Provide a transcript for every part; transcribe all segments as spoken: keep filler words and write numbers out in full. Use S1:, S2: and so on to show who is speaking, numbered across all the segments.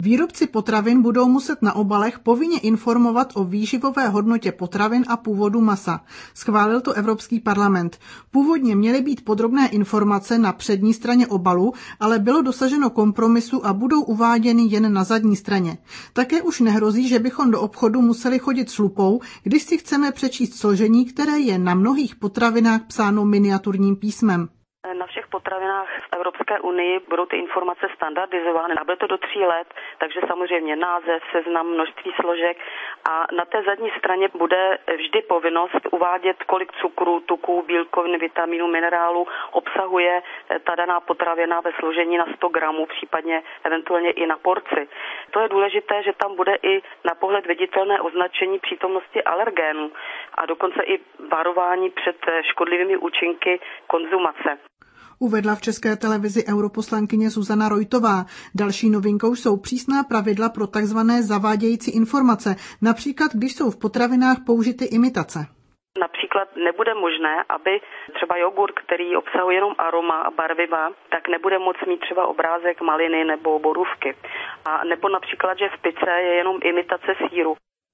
S1: Výrobci potravin budou muset na obalech povinně informovat o výživové hodnotě potravin a původu masa. Schválil to Evropský parlament. Původně měly být podrobné informace na přední straně obalu, ale bylo dosaženo kompromisu a budou uváděny jen na zadní straně. Také už nehrozí, že bychom do obchodu museli chodit s lupou, když si chceme přečíst složení, které je na mnohých potravinách psáno miniaturním písmem.
S2: Na všech potravinách v Evropské unii budou ty informace standardizovány a bude to do tří let, takže samozřejmě název, seznam, množství složek a na té zadní straně bude vždy povinnost uvádět, kolik cukru, tuků, bílkovin, vitamínů, minerálů obsahuje ta daná potravina ve složení na sto gramů, případně eventuálně i na porci. To je důležité, že tam bude i na pohled viditelné označení přítomnosti alergénů a dokonce i varování před škodlivými účinky konzumace.
S1: Uvedla v České televizi europoslankyně Zuzana Rojtová. Další novinkou jsou přísná pravidla pro takzvané zavádějící informace, například když jsou v potravinách použity imitace.
S2: Například nebude možné, aby třeba jogurt, který obsahuje jenom aroma a barviva, tak nebude moct mít třeba obrázek maliny nebo borůvky. A nebo například, že v pice je jenom imitace sýru.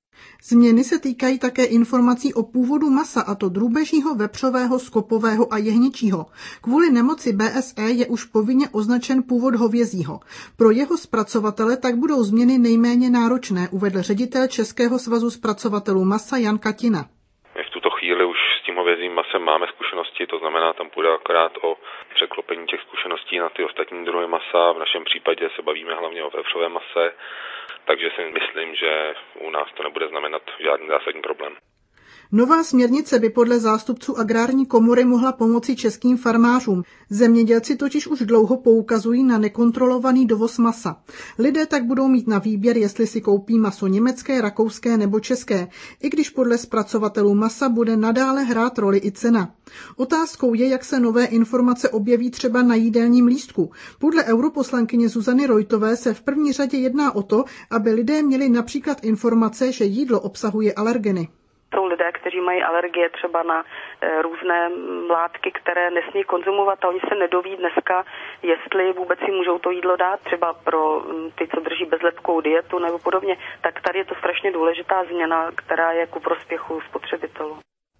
S1: Změny se týkají také informací o původu masa, a to drůbežího, vepřového, skopového a jehněčího. Kvůli nemoci B S E je už povinně označen původ hovězího. Pro jeho zpracovatele tak budou změny nejméně náročné, uvedl ředitel Českého svazu zpracovatelů masa Jan Katina.
S3: My v tuto chvíli už s tím hovězím masem máme zkušenosti, to znamená, tam půjde akorát o překlopení těch zkušeností na ty ostatní druhy masa. V našem případě se bavíme hlavně o vepřovém mase, takže si myslím, že u nás to nebude znamenat žádný zásadní problém.
S1: Nová směrnice by podle zástupců Agrární komory mohla pomoci českým farmářům. Zemědělci totiž už dlouho poukazují na nekontrolovaný dovoz masa. Lidé tak budou mít na výběr, jestli si koupí maso německé, rakouské nebo české, i když podle zpracovatelů masa bude nadále hrát roli i cena. Otázkou je, jak se nové informace objeví třeba na jídelním lístku. Podle europoslankyně Zuzany Rojtové se v první řadě jedná o to, aby lidé měli například informace, že jídlo obsahuje alergeny.
S2: Jsou lidé, kteří mají alergie třeba na e, různé látky, které nesmí konzumovat a oni se nedoví dneska, jestli vůbec si můžou to jídlo dát, třeba pro ty, co drží bezlepkou dietu nebo podobně. Tak tady je to strašně důležitá změna, která je ku prospěchu spotřebitelů.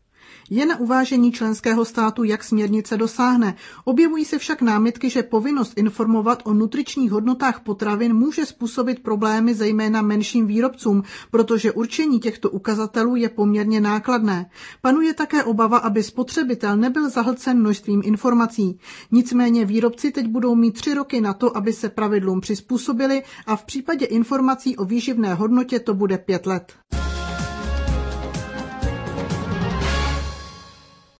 S1: Je na uvážení členského státu, jak směrnice dosáhne. Objevují se však námitky, že povinnost informovat o nutričních hodnotách potravin může způsobit problémy zejména menším výrobcům, protože určení těchto ukazatelů je poměrně nákladné. Panuje také obava, aby spotřebitel nebyl zahlcen množstvím informací. Nicméně výrobci teď budou mít tři roky na to, aby se pravidlům přizpůsobili a v případě informací o výživné hodnotě to bude pět let.